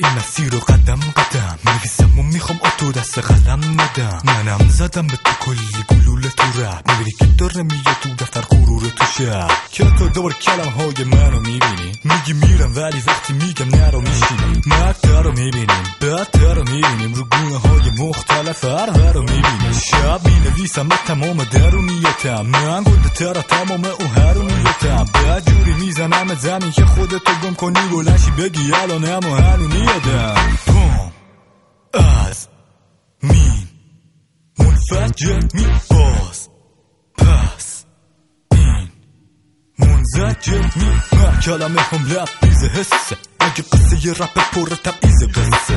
این مسیر رو قدم قدم میریزم و میخوام آتو دست قلم ندم. منم زدم به تو کلی گلوله تو رپ، میبینی که داره میگه تو دفتر غرور تو شب. که تو دوباره کلم های منو میبینی، میگی میرم ولی وقتی میگم نرو میشینی. مقطع رو میبینیم بدتر رو میبینیم، رو گونه های مختلف هر رو میبینیم. شب مینویسم به تمام درونیتم، من گنده تر تمام او هرونیتم. به جوری میزنم زمین که خودتو گم کنی بلنشی بگی الانم و هنونیتم. بوم از مین منفجر میباز، پس این منزجر من کلمه هم لبریز حسه. اگه قصه یه رپ پر تبعیز قصه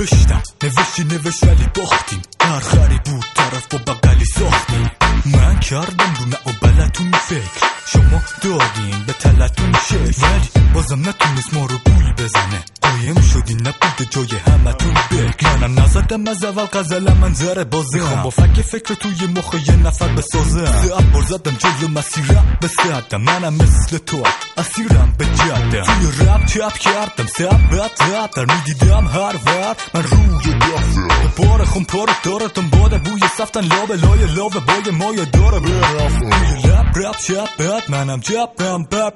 نوشت ولی باختیم. هر خری بود طرف با بقلی ساختیم. من کردم رو نه و بلتون فکر، شما دادین به تلتون شکل، ولی بازم نتونست ما رو بوی بزنه. قایم شدی نبوده جای همتون بک. منم نزدم از اول غزل منظره بازه، خب با فکر توی مخ یه نفر بسازم. ساعت بار زدم جلو مسیرم به سعدم، منم مثل تو اسیرم به جدم. توی رپ چپ کردم سبت زدر، میدیدم هر ور من روی دفتر. بار خون پارو دارتم باده بوی سفتن لابه لای لابه بای مایه داره توی رپ چپ منم جبم بب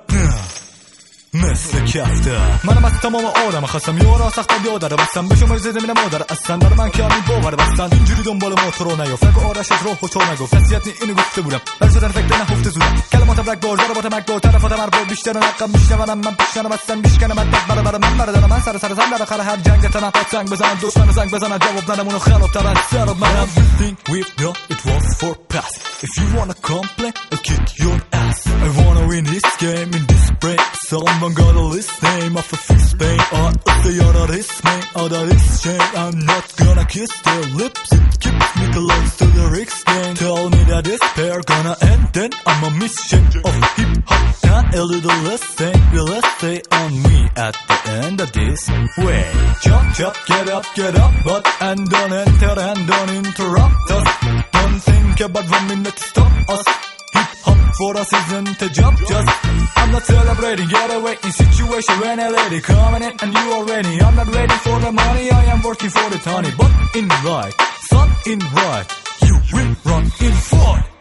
مثل کفته. منم از تمام آدم خواستم یارا سخت یادره بستم به شما زده میرم مادر اصلا برای من کمی باور بستن. اینجوری دنبال موتور رو نیا فکر آرش از روح و تو نگفت نصیحت اینو گفته بودم بر شدن فکر نهفته زودم. کلماتم رگ بار داره با تمک بار طرفاتم هر بار بیشتر نقم میشنونم من پیشنم بستن میشکنم از دست برای من بردارم من سر زن در آخر هر جنگ تنفات زنگ بزنن دشمن زنگ بزنن جواب ندم اونو خرابتر از سر منم. Everything we've done it was for past. If you wanna complain I'll kick your ass. I wanna win this game in this break. Someone gotta list name of a fist pain, or if they are this man or this chain. I'm not gonna kiss their lips, it keeps me close to the Rick's game. Tell me that this pair gonna end, then I'm a mission of hip-hop and a little less thing will stay on me at the end of this way. Jump, get up, but and don't enter and don't interrupt us. Don't think about 1 minute, stop us. Hip-hop for us isn't a job, just I'm not celebrating, get away in situation when a lady coming in and you already. I'm not waiting for the money, I am working for the tony. But in right, sun in right, you will run in fight.